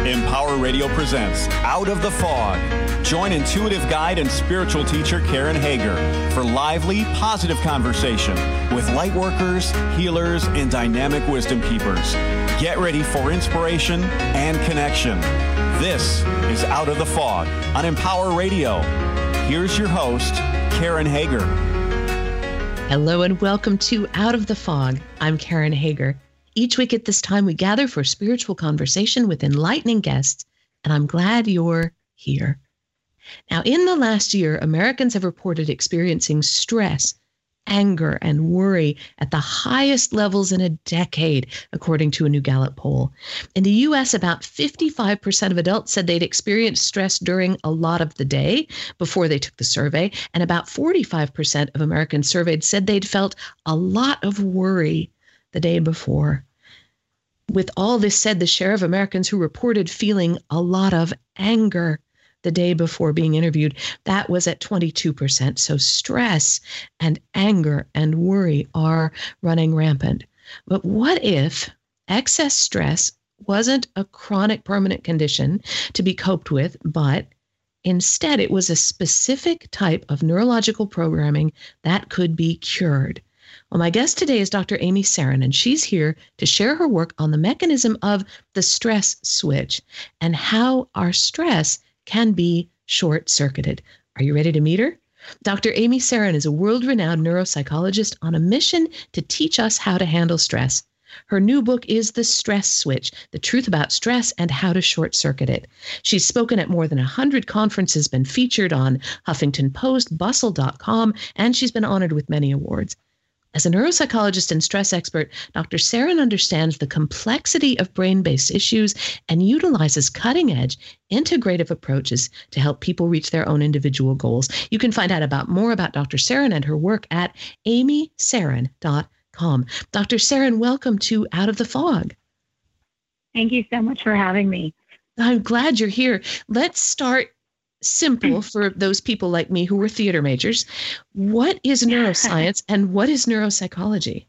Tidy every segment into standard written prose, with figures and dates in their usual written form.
Empower Radio presents Out of the Fog. Join intuitive guide and spiritual teacher Karen Hager for lively, positive conversation with light workers, healers, and dynamic wisdom keepers. Get ready for inspiration and connection. This is Out of the Fog on Empower Radio. Here's your host, Karen Hager. Hello and welcome to Out of the Fog. I'm Karen Hager. Each week at this time, we gather for spiritual conversation with enlightening guests, and I'm glad you're here. Now, in the last year, Americans have reported experiencing stress, anger, and worry at the highest levels in a decade, according to a new Gallup poll. In the U.S., about 55% of adults said they'd experienced stress during a lot of the day before they took the survey, and about 45% of Americans surveyed said they'd felt a lot of worry the day before. With all this said, the share of Americans who reported feeling a lot of anger the day before being interviewed, that was at 22%. So stress and anger and worry are running rampant. But what if excess stress wasn't a chronic permanent condition to be coped with, but instead it was a specific type of neurological programming that could be cured? Well, my guest today is Dr. Amy Sarin, and she's here to share her work on the mechanism of the stress switch and how our stress can be short-circuited. Are you ready to meet her? Dr. Amy Sarin is a world-renowned neuropsychologist on a mission to teach us how to handle stress. Her new book is The Stress Switch, The Truth About Stress and How to Short-Circuit It. She's spoken at more than 100 conferences, been featured on Huffington Post, Bustle.com, and she's been honored with many awards. As a neuropsychologist and stress expert, Dr. Sarin understands the complexity of brain-based issues and utilizes cutting-edge, integrative approaches to help people reach their own individual goals. You can find out more about Dr. Sarin and her work at amysarin.com. Dr. Sarin, welcome to Out of the Fog. Thank you so much for having me. I'm glad you're here. Let's start simple for those people like me who were theater majors. What is neuroscience and what is neuropsychology?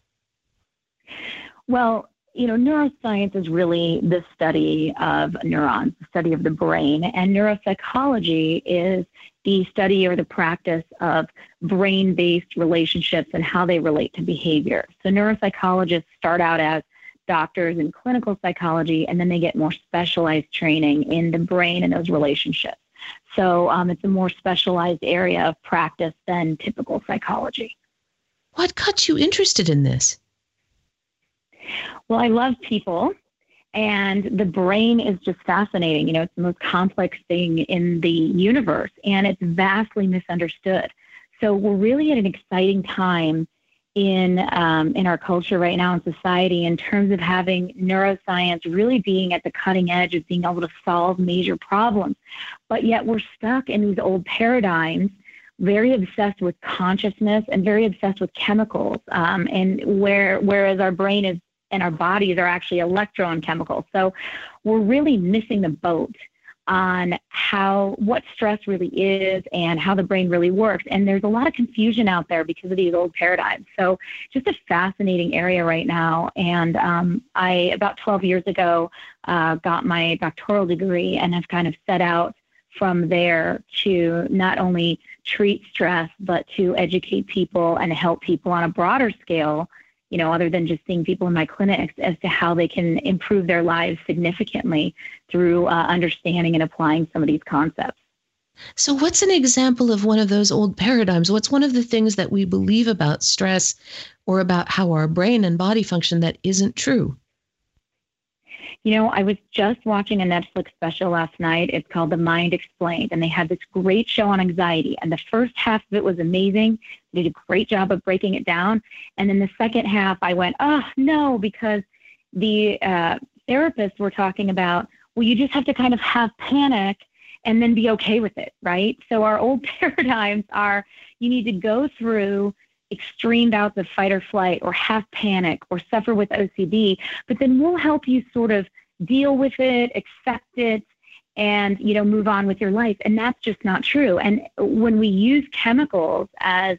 Well, neuroscience is really the study of neurons, the study of the brain, and neuropsychology is the study or the practice of brain-based relationships and how they relate to behavior. So neuropsychologists start out as doctors in clinical psychology, and then they get more specialized training in the brain and those relationships. So it's a more specialized area of practice than typical psychology. What got you interested in this? Well, I love people, and the brain is just fascinating. It's the most complex thing in the universe, and it's vastly misunderstood. So we're really at an exciting time in our culture right now in society in terms of having neuroscience really being at the cutting edge of being able to solve major problems. But yet we're stuck in these old paradigms, very obsessed with consciousness and very obsessed with chemicals, whereas our brain is and our bodies are actually electro and chemicals. So we're really missing the boat on what stress really is and how the brain really works. And there's a lot of confusion out there because of these old paradigms. So just a fascinating area right now. And I, about 12 years ago, got my doctoral degree and have kind of set out from there to not only treat stress, but to educate people and help people on a broader scale, other than just seeing people in my clinics, as to how they can improve their lives significantly through understanding and applying some of these concepts. So what's an example of one of those old paradigms? What's one of the things that we believe about stress or about how our brain and body function that isn't true? I was just watching a Netflix special last night. It's called The Mind Explained, and they had this great show on anxiety. And the first half of it was amazing. They did a great job of breaking it down. And then the second half, I went, oh, no, because the therapists were talking about, well, you just have to kind of have panic and then be okay with it, right? So our old paradigms are you need to go through extreme bouts of fight or flight or have panic or suffer with OCD, but then we'll help you sort of deal with it, accept it, and, move on with your life. And that's just not true. And when we use chemicals as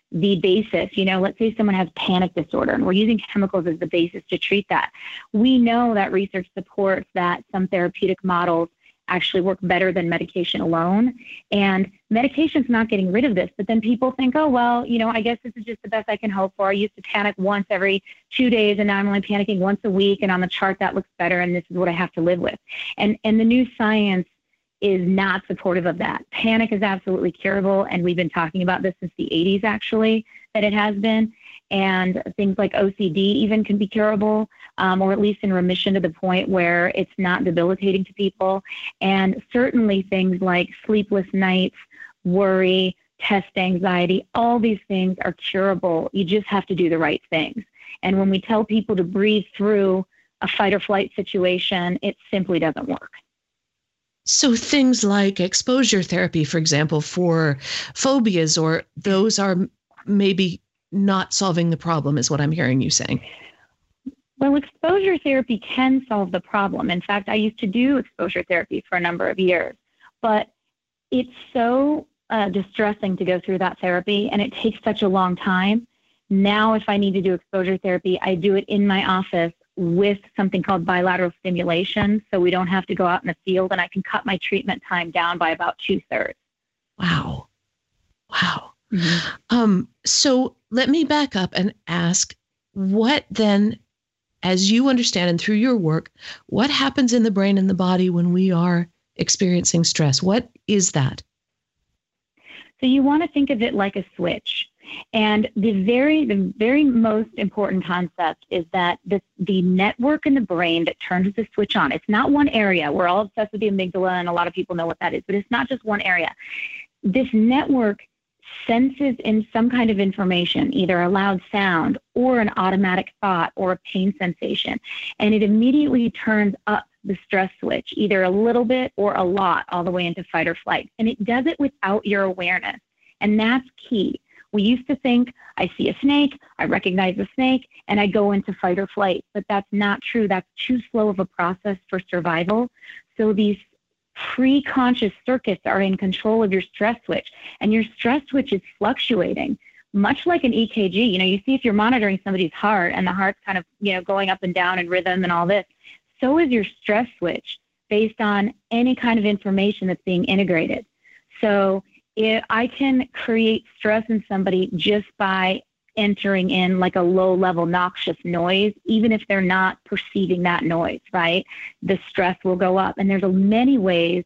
the basis. Let's say someone has panic disorder and we're using chemicals as the basis to treat that. We know that research supports that some therapeutic models actually work better than medication alone. And medication's not getting rid of this, but then people think, oh, well, I guess this is just the best I can hope for. I used to panic once every 2 days and now I'm only panicking once a week, and on the chart that looks better and this is what I have to live with. And the new science is not supportive of that. Panic is absolutely curable, and we've been talking about this since the 80s, actually, that it has been. And things like OCD even can be curable, or at least in remission to the point where it's not debilitating to people. And certainly things like sleepless nights, worry, test anxiety, all these things are curable. You just have to do the right things. And when we tell people to breathe through a fight or flight situation, it simply doesn't work. So things like exposure therapy, for example, for phobias, or those are maybe not solving the problem, is what I'm hearing you saying. Well, exposure therapy can solve the problem. In fact, I used to do exposure therapy for a number of years, but it's so distressing to go through that therapy, and it takes such a long time. Now, if I need to do exposure therapy, I do it in my office with something called bilateral stimulation, so we don't have to go out in the field, and I can cut my treatment time down by about 2/3. Wow. Mm-hmm. So let me back up and ask, what then, as you understand and through your work, what happens in the brain and the body when we are experiencing stress? What is that? So you want to think of it like a switch. And the very most important concept is that the network in the brain that turns the switch on, it's not one area. We're all obsessed with the amygdala, and a lot of people know what that is, but it's not just one area. This network senses in some kind of information, either a loud sound or an automatic thought or a pain sensation, and it immediately turns up the stress switch, either a little bit or a lot, all the way into fight or flight. And it does it without your awareness. And that's key. We used to think, I see a snake, I recognize the snake, and I go into fight or flight. But that's not true. That's too slow of a process for survival. So these pre-conscious circuits are in control of your stress switch, and your stress switch is fluctuating, much like an EKG. You see if you're monitoring somebody's heart and the heart's kind of, going up and down in rhythm and all this, so is your stress switch based on any kind of information that's being integrated. So if I can create stress in somebody just by entering in like a low-level noxious noise, even if they're not perceiving that noise, right? The stress will go up. And there's many ways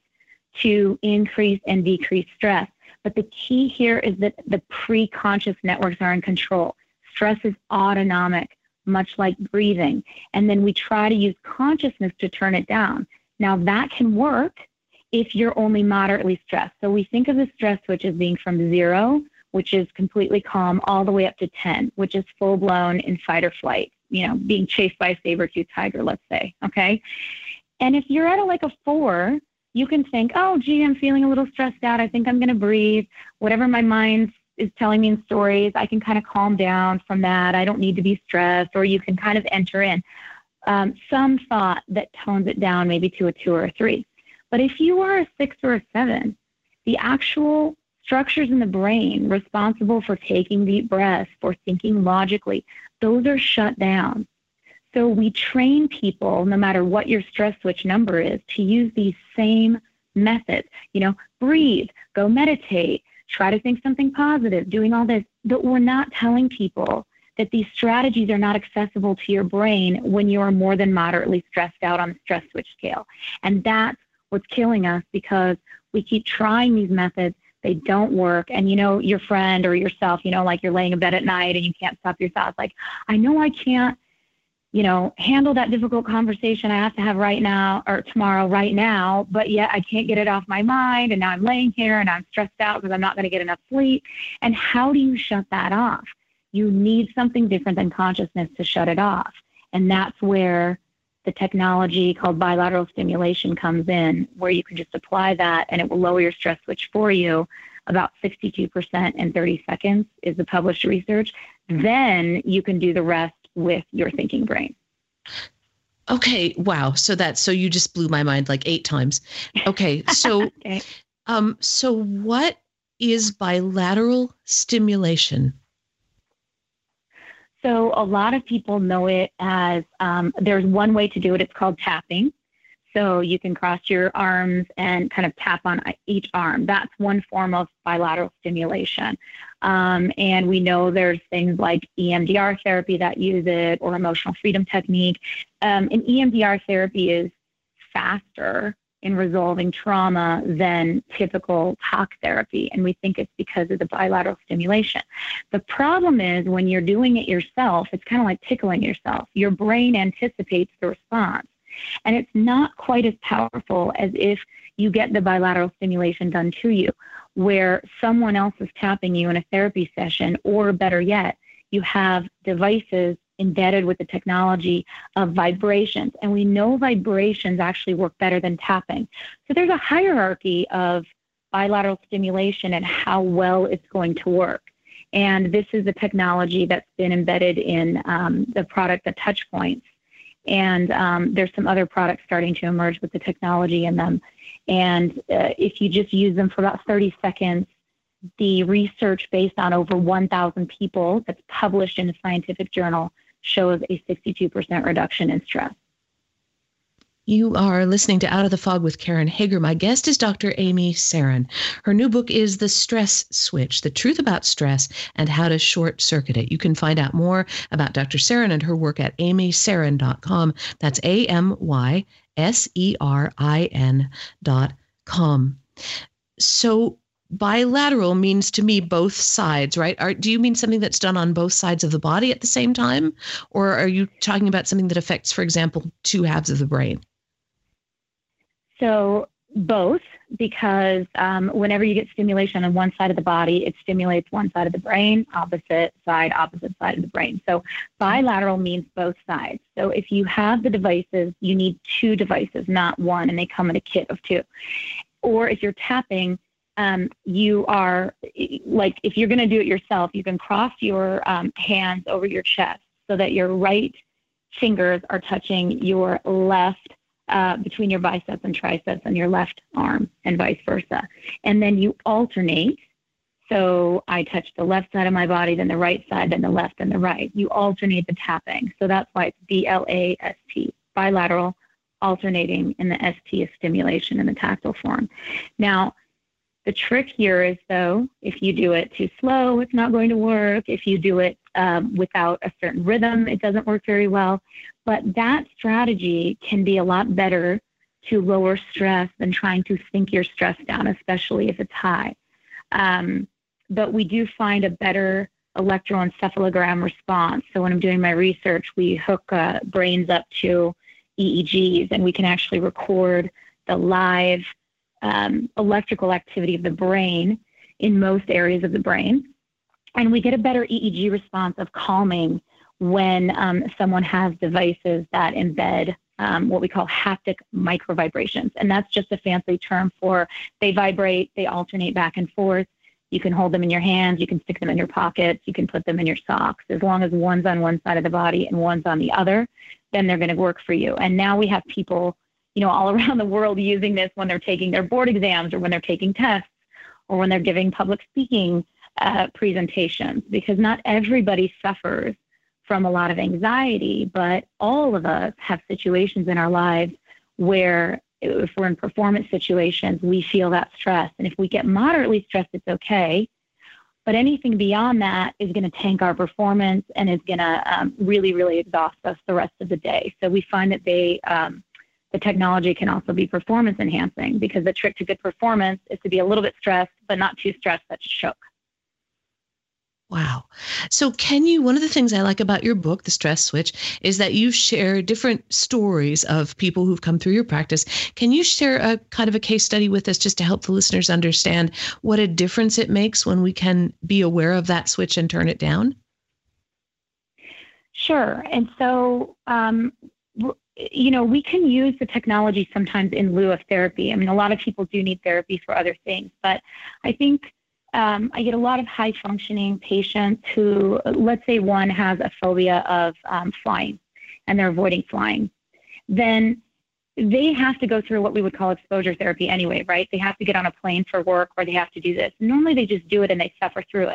to increase and decrease stress. But the key here is that the pre-conscious networks are in control. Stress is autonomic, much like breathing. And then we try to use consciousness to turn it down. Now, that can work if you're only moderately stressed. So we think of the stress switch as being from 0, which is completely calm, all the way up to 10, which is full-blown in fight or flight, being chased by a saber-toothed tiger, let's say, okay? And if you're at a 4, you can think, oh, gee, I'm feeling a little stressed out. I think I'm going to breathe. Whatever my mind is telling me in stories, I can kind of calm down from that. I don't need to be stressed. Or you can kind of enter in some thought that tones it down maybe to a 2 or a 3. But if you are a 6 or a 7, the actual structures in the brain responsible for taking deep breaths, for thinking logically, those are shut down. So we train people, no matter what your stress switch number is, to use these same methods. Breathe, go meditate, try to think something positive, doing all this. But we're not telling people that these strategies are not accessible to your brain when you're more than moderately stressed out on the stress switch scale. And that's what's killing us, because we keep trying these methods. They don't work. And, your friend or yourself, like you're laying in bed at night and you can't stop your thoughts. Like, I know I can't, handle that difficult conversation I have to have right now or tomorrow right now, but yet I can't get it off my mind. And now I'm laying here and I'm stressed out because I'm not going to get enough sleep. And how do you shut that off? You need something different than consciousness to shut it off. And that's where the technology called bilateral stimulation comes in, where you can just apply that and it will lower your stress switch for you about 62% in 30 seconds is the published research. Then you can do the rest with your thinking brain. Okay. Wow. So you just blew my mind like 8 times. Okay. So, okay. So what is bilateral stimulation? So a lot of people know it as, there's one way to do it. It's called tapping. So you can cross your arms and kind of tap on each arm. That's one form of bilateral stimulation. And we know there's things like EMDR therapy that use it, or emotional freedom technique. And EMDR therapy is faster in resolving trauma than typical talk therapy. And we think it's because of the bilateral stimulation. The problem is when you're doing it yourself, it's kind of like tickling yourself. Your brain anticipates the response. And it's not quite as powerful as if you get the bilateral stimulation done to you, where someone else is tapping you in a therapy session, or better yet, you have devices embedded with the technology of vibrations. And we know vibrations actually work better than tapping. So there's a hierarchy of bilateral stimulation and how well it's going to work. And this is a technology that's been embedded in the product, the Touchpoints. And there's some other products starting to emerge with the technology in them. And if you just use them for about 30 seconds, the research based on over 1,000 people that's published in a scientific journal shows a 62% reduction in stress. You are listening to Out of the Fog with Karen Hager. My guest is Dr. Amy Sarin. Her new book is The Stress Switch, The Truth About Stress and How to Short Circuit It. You can find out more about Dr. Sarin and her work at amysarin.com. That's AMYSERIN.com. So bilateral means to me both sides, right? Do you mean something that's done on both sides of the body at the same time? Or are you talking about something that affects, for example, two halves of the brain? So both, because whenever you get stimulation on one side of the body, it stimulates one side of the brain, opposite side of the brain. So bilateral means both sides. So if you have the devices, you need two devices, not one, and they come in a kit of two. Or if you're tapping, you are, like, if you're going to do it yourself, you can cross your hands over your chest so that your right fingers are touching your left, between your biceps and triceps, and your left arm, and vice versa. And then you alternate. So I touch the left side of my body, then the right side, then the left, and the right. You alternate the tapping. So that's why it's BLAST, bilateral, alternating, and the ST is stimulation in the tactile form. Now, the trick here is, though, if you do it too slow, it's not going to work. If you do it without a certain rhythm, it doesn't work very well. But that strategy can be a lot better to lower stress than trying to sink your stress down, especially if it's high. But we do find a better electroencephalogram response. So when I'm doing my research, we hook brains up to EEGs, and we can actually record the live electrical activity of the brain in most areas of the brain. And we get a better EEG response of calming when someone has devices that embed what we call haptic microvibrations. And that's just a fancy term for they vibrate, they alternate back and forth. You can hold them in your hands, you can stick them in your pockets, you can put them in your socks. As long as one's on one side of the body and one's on the other, then they're going to work for you. And now we have people, all around the world using this when they're taking their board exams, or when they're taking tests, or when they're giving public speaking presentations, because not everybody suffers from a lot of anxiety, but all of us have situations in our lives where if we're in performance situations, we feel that stress. And if we get moderately stressed, it's okay. But anything beyond that is going to tank our performance and is going to really, really exhaust us the rest of the day. So we find that the technology can also be performance enhancing, because the trick to good performance is to be a little bit stressed, but not too stressed that you choke. Wow. So one of the things I like about your book, The Stress Switch, is that you share different stories of people who've come through your practice. Can you share a kind of a case study with us just to help the listeners understand what a difference it makes when we can be aware of that switch and turn it down? Sure. And so, we can use the technology sometimes in lieu of therapy. I mean, a lot of people do need therapy for other things, but I think I get a lot of high-functioning patients who, let's say one has a phobia of flying, and they're avoiding flying. Then they have to go through what we would call exposure therapy anyway, right? They have to get on a plane for work, or they have to do this. Normally they just do it and they suffer through it.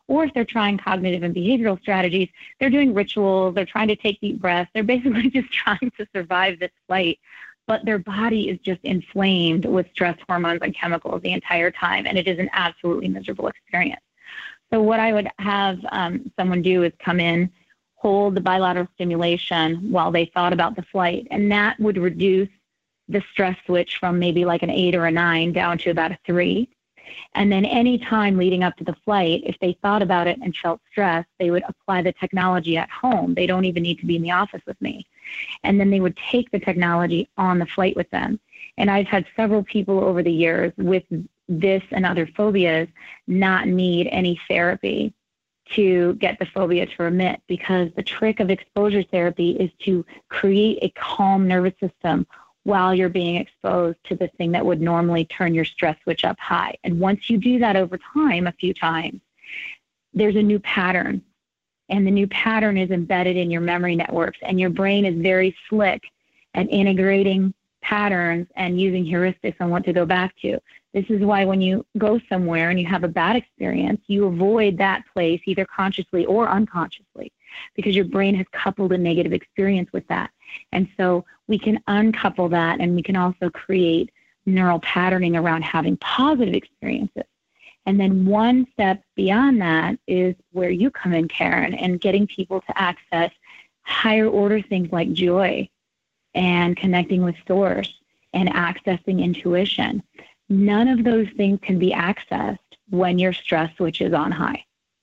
Or if they're trying cognitive and behavioral strategies, they're doing rituals, they're trying to take deep breaths. They're basically just trying to survive this flight, but their body is just inflamed with stress hormones and chemicals the entire time, and it is an absolutely miserable experience. So what I would have someone do is come in, hold the bilateral stimulation while they thought about the flight, and that would reduce the stress switch from maybe like an 8 or a 9 down to about a 3. And then any time leading up to the flight, if they thought about it and felt stress, they would apply the technology at home. They don't even need to be in the office with me. And then they would take the technology on the flight with them. And I've had several people over the years with this and other phobias not need any therapy to get the phobia to remit, because the trick of exposure therapy is to create a calm nervous system while you're being exposed to the thing that would normally turn your stress switch up high. And once you do that over time, a few times, there's a new pattern. And the new pattern is embedded in your memory networks. And your brain is very slick at integrating patterns and using heuristics on what to go back to. This is why when you go somewhere and you have a bad experience, you avoid that place either consciously or unconsciously, because your brain has coupled a negative experience with that. And so we can uncouple that, and we can also create neural patterning around having positive experiences. And then one step beyond that is where you come in, Karen, and getting people to access higher order things like joy and connecting with source and accessing intuition. None of those things can be accessed when your stress switch is on high.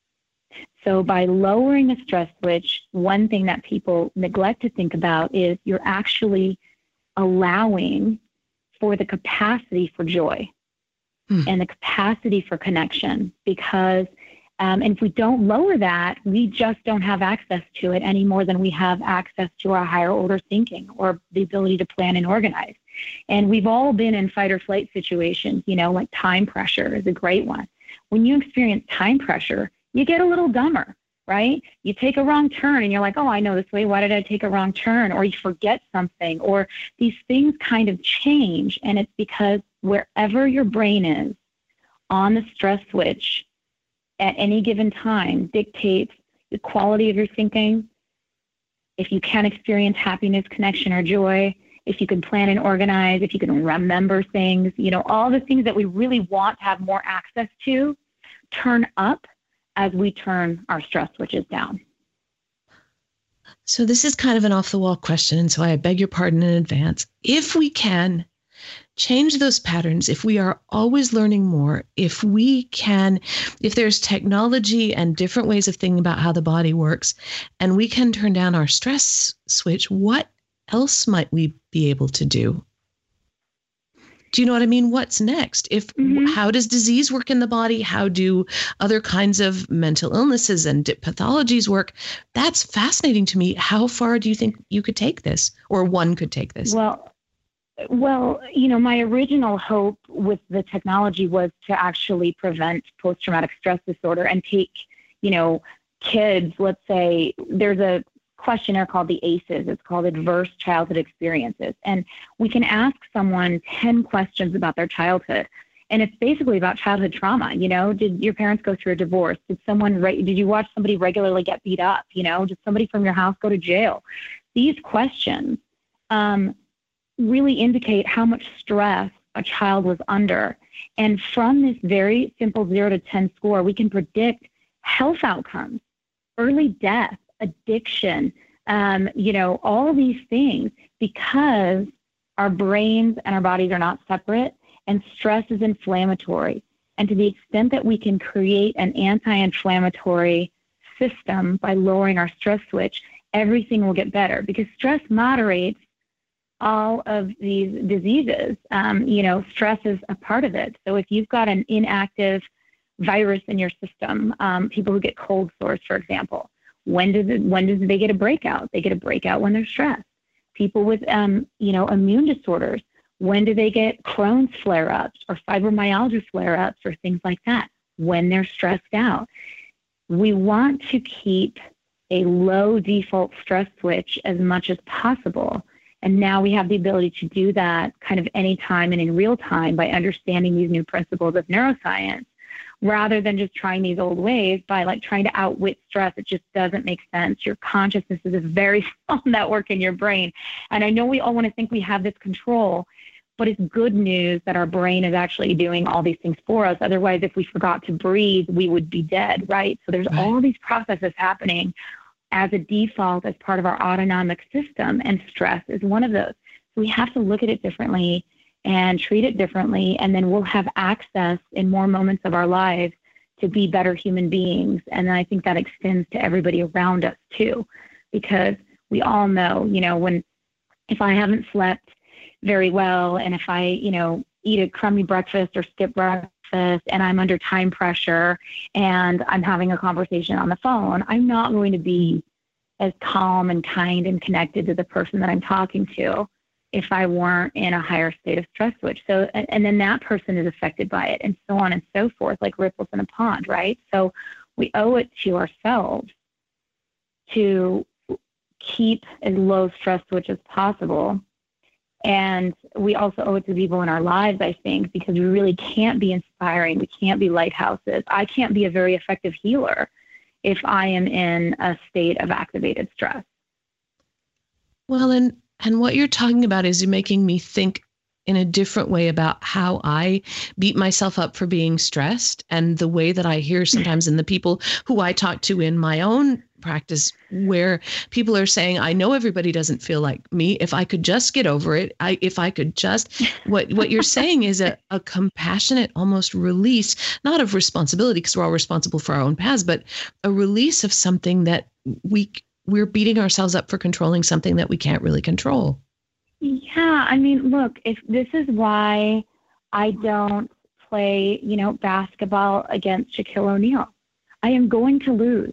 So by lowering the stress switch, one thing that people neglect to think about is you're actually allowing for the capacity for joy and the capacity for connection, because and if we don't lower that, we just don't have access to it any more than we have access to our higher order thinking or the ability to plan and organize. And we've all been in fight or flight situations, like time pressure is a great one. When you experience time pressure, you get a little dumber, right? You take a wrong turn and you're like, oh, I know this way. Why did I take a wrong turn? Or you forget something, or these things kind of change. And it's because wherever your brain is on the stress switch at any given time dictates the quality of your thinking. If you can experience happiness, connection, or joy, if you can plan and organize, if you can remember things, all the things that we really want to have more access to turn up as we turn our stress switches down. So this is kind of an off-the-wall question, and so I beg your pardon in advance. If we can change those patterns, if we are always learning more, if there's technology and different ways of thinking about how the body works, and we can turn down our stress switch, what else might we be able to do? Do you know what I mean? What's next? How does disease work in the body? How do other kinds of mental illnesses and pathologies work? That's fascinating to me. How far do you think you could take this, or one could take this? Well, my original hope with the technology was to actually prevent post-traumatic stress disorder and take, kids, let's say there's a questionnaire called the ACEs. It's called Adverse Childhood Experiences. And we can ask someone 10 questions about their childhood. And it's basically about childhood trauma. Did your parents go through a divorce? Did you watch somebody regularly get beat up? Did somebody from your house go to jail? These questions really indicate how much stress a child was under. And from this very simple 0 to 10 score, we can predict health outcomes, early death, addiction, all these things, because our brains and our bodies are not separate, and stress is inflammatory. And to the extent that we can create an anti-inflammatory system by lowering our stress switch, everything will get better, because stress moderates all of these diseases. Stress is a part of it. So if you've got an inactive virus in your system, people who get cold sores, for example, when do they get a breakout? They get a breakout when they're stressed. People with, immune disorders, when do they get Crohn's flare-ups or fibromyalgia flare-ups or things like that? When they're stressed out. We want to keep a low default stress switch as much as possible. And now we have the ability to do that kind of anytime and in real time by understanding these new principles of neuroscience, rather than just trying these old ways by like trying to outwit stress. It just doesn't make sense. Your consciousness is a very small network in your brain. And I know we all want to think we have this control, but it's good news that our brain is actually doing all these things for us. Otherwise, if we forgot to breathe, we would be dead, right? So there's all these processes happening as a default as part of our autonomic system, and stress is one of those. So we have to look at it differently and treat it differently, and then we'll have access in more moments of our lives to be better human beings. And I think that extends to everybody around us too, because we all know, if I haven't slept very well, and if I, eat a crummy breakfast or skip breakfast, and I'm under time pressure and I'm having a conversation on the phone, I'm not going to be as calm and kind and connected to the person that I'm talking to if I weren't in a higher state of stress switch. So, and then that person is affected by it, and so on and so forth, like ripples in a pond, right? So we owe it to ourselves to keep as low stress switch as possible. And we also owe it to people in our lives, I think, because we really can't be inspiring. We can't be lighthouses. I can't be a very effective healer if I am in a state of activated stress. Well, and what you're talking about is making me think in a different way about how I beat myself up for being stressed, and the way that I hear sometimes in the people who I talk to in my own practice, where people are saying, I know everybody doesn't feel like me. If I could just get over it, what you're saying is a compassionate, almost release, not of responsibility, because we're all responsible for our own paths, but a release of something that we're beating ourselves up for controlling something that we can't really control. Yeah. I mean, look, if this is why I don't play, basketball against Shaquille O'Neal, I am going to lose.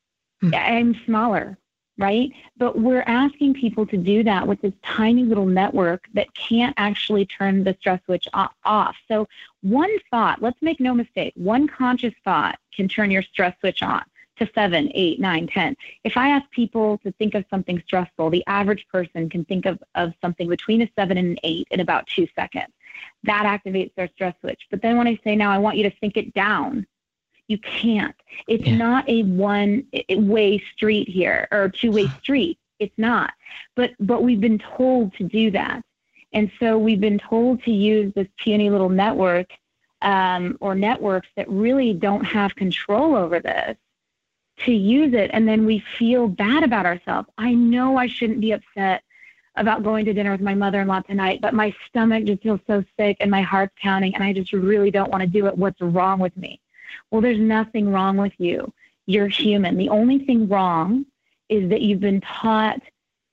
I'm smaller, right? But we're asking people to do that with this tiny little network that can't actually turn the stress switch off. So one thought, let's make no mistake, one conscious thought can turn your stress switch on to 7, 8, 9, 10. If I ask people to think of something stressful, the average person can think of something between a 7 and an 8 in about 2 seconds. That activates their stress switch. But then when I say, now I want you to think it down, you can't. It's not a one-way street here, or a two-way street. It's not. But we've been told to do that. And so we've been told to use this puny little network or networks that really don't have control over this, to use it. And then we feel bad about ourselves. I know I shouldn't be upset about going to dinner with my mother-in-law tonight, but my stomach just feels so sick and my heart's pounding and I just really don't want to do it. What's wrong with me? Well, there's nothing wrong with you. You're human. The only thing wrong is that you've been taught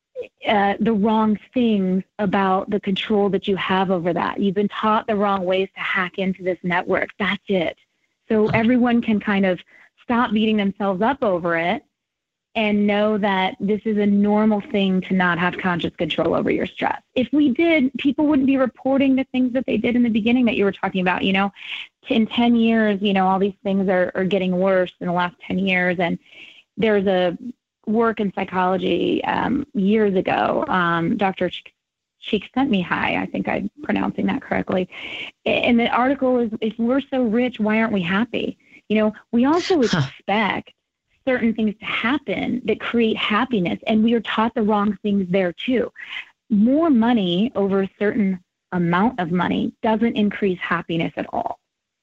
the wrong things about the control that you have over that. You've been taught the wrong ways to hack into this network. That's it. So everyone can kind of stop beating themselves up over it and know that this is a normal thing to not have conscious control over your stress. If we did, people wouldn't be reporting the things that they did in the beginning that you were talking about. In 10 years, all these things are getting worse in the last 10 years. And there's a work in psychology years ago, Dr. Csikszentmihalyi, I think I'm pronouncing that correctly. And the article is, if we're so rich, why aren't we happy? We also expect certain things to happen that create happiness, and we are taught the wrong things there too. More money over a certain amount of money doesn't increase happiness at all.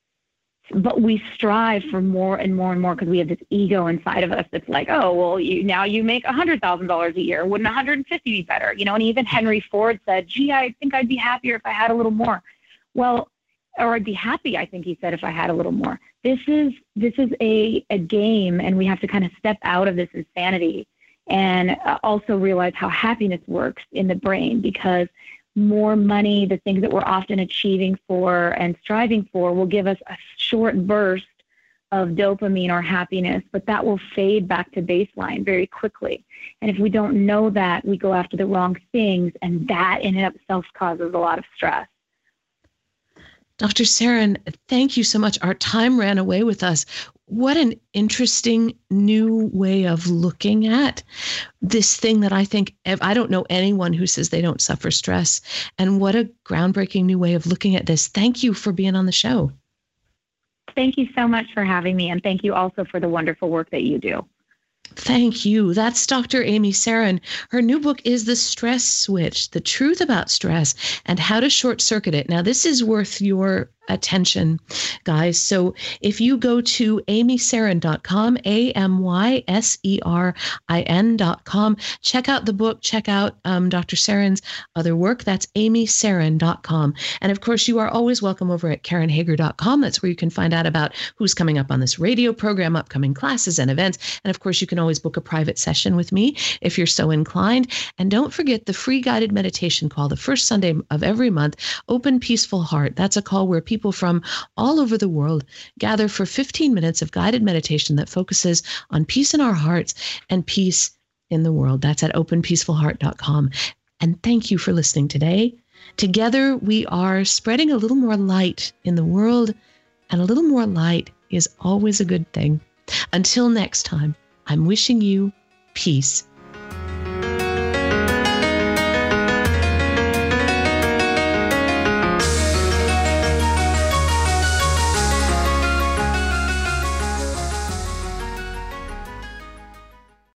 But we strive for more and more and more because we have this ego inside of us that's like, oh, well, you make $100,000 a year. Wouldn't 150 be better? And even Henry Ford said, gee, I think I'd be happier if I had a little more. Well, or I'd be happy, I think he said, if I had a little more. This is a game, and we have to kind of step out of this insanity and also realize how happiness works in the brain, because more money, the things that we're often achieving for and striving for, will give us a short burst of dopamine or happiness, but that will fade back to baseline very quickly. And if we don't know that, we go after the wrong things, and that in and of itself causes a lot of stress. Dr. Sarin, thank you so much. Our time ran away with us. What an interesting new way of looking at this thing that I think, I don't know anyone who says they don't suffer stress. And what a groundbreaking new way of looking at this. Thank you for being on the show. Thank you so much for having me. And thank you also for the wonderful work that you do. Thank you. That's Dr. Amy Sarin. Her new book is The Stress Switch, The Truth About Stress and How to Short Circuit It. Now, this is worth your attention, guys. So if you go to amysarin.com, amyserin.com, check out the book, check out Dr. Sarin's other work. That's amysarin.com. And of course, you are always welcome over at KarenHager.com. That's where you can find out about who's coming up on this radio program, upcoming classes and events. And of course, you can always book a private session with me if you're so inclined. And don't forget the free guided meditation call, the first Sunday of every month, Open Peaceful Heart. That's a call where people from all over the world gather for 15 minutes of guided meditation that focuses on peace in our hearts and peace in the world. That's at openpeacefulheart.com. And thank you for listening today. Together, we are spreading a little more light in the world, and a little more light is always a good thing. Until next time, I'm wishing you peace